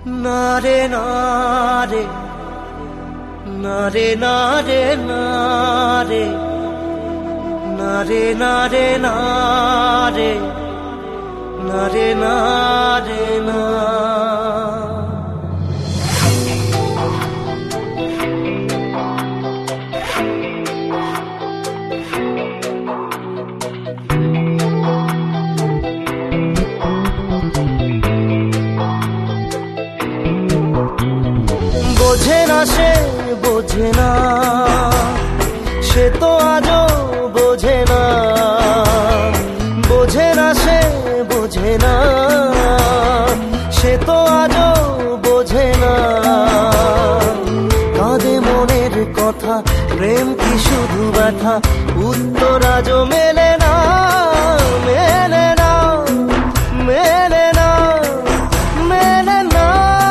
নারে নারে নারে নারে নারে নারে নারে নারে নারে নারে না বোঝে না সে বোঝে না সে তো আজও বোঝে না বোঝে না সে বোঝে না সে তো আজও বোঝে না কাঁদে মনের কথা প্রেম কি শুধু ব্যথা উত্তর আজও মেলে না মেলে না মেলে না মেলে না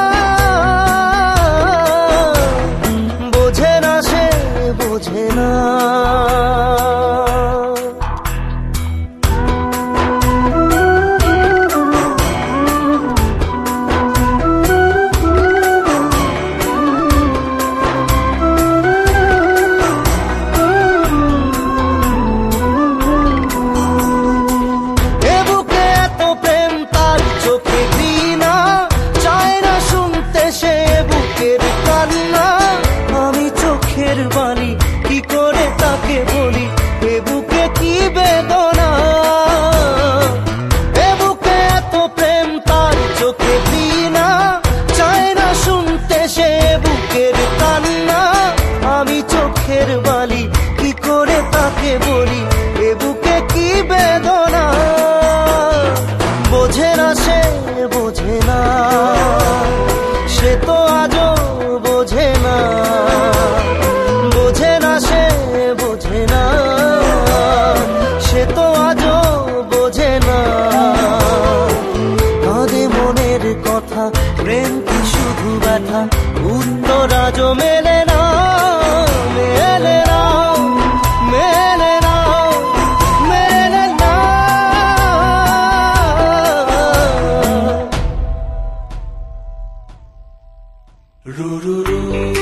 বোঝে না সে বোঝে না বাণী কি করে তাকে বলি এ বুকে কি বেদনা এ বুকে এত প্রেম তার চোখে বিনা চায় না শুনতে সে বুকের কান্না আমি চোখের বালি কি করে তাকে বলি এ বুকে কি বেদনা বোঝে না সে বোঝে না সে তো আজও বোঝে না বোঝে না সে বোঝে না সে তো আজও বোঝে না কাঁদে মনের কথা প্রেম কি শুধু ব্যথা উত্তর আজও মেলে না মেলে না মেলে না মেলে না রু রু রু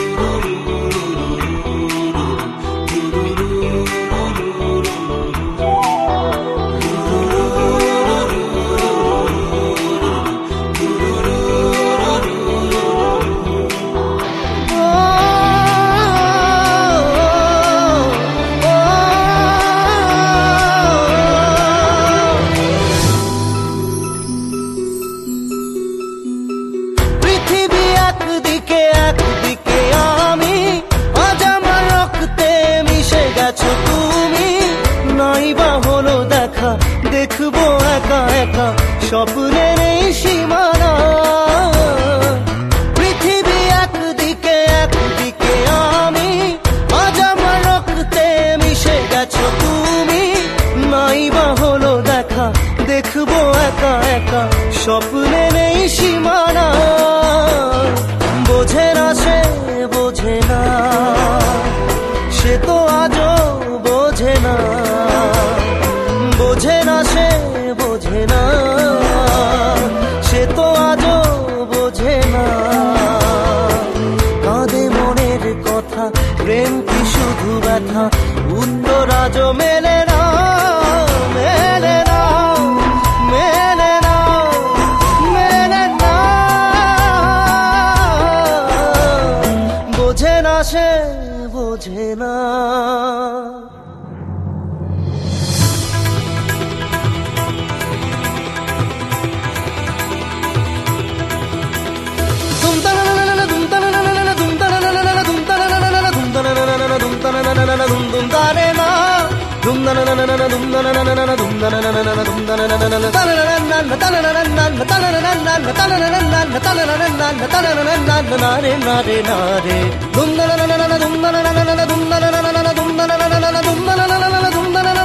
দেখবো একা একা স্বপ্নের এই সীমানা পৃথিবী একদিকে একদিকে আমি আজ আমার রক্তে মিশে গেছো তুমি নাই বা হলো দেখা দেখবো একা একা স্বপ্নের এই সীমানা বোঝে না সে বোঝে না সে তো আজও বোঝে না বোঝে না সে বোঝে না সে তো আজও বোঝে না কাঁদে মনের কথা প্রেম কি শুধু ব্যথা উত্তর আজও মেলে না মেলে না মেলে না মেলে না বোঝে না সে বোঝে না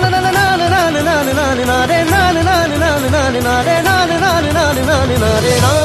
নারে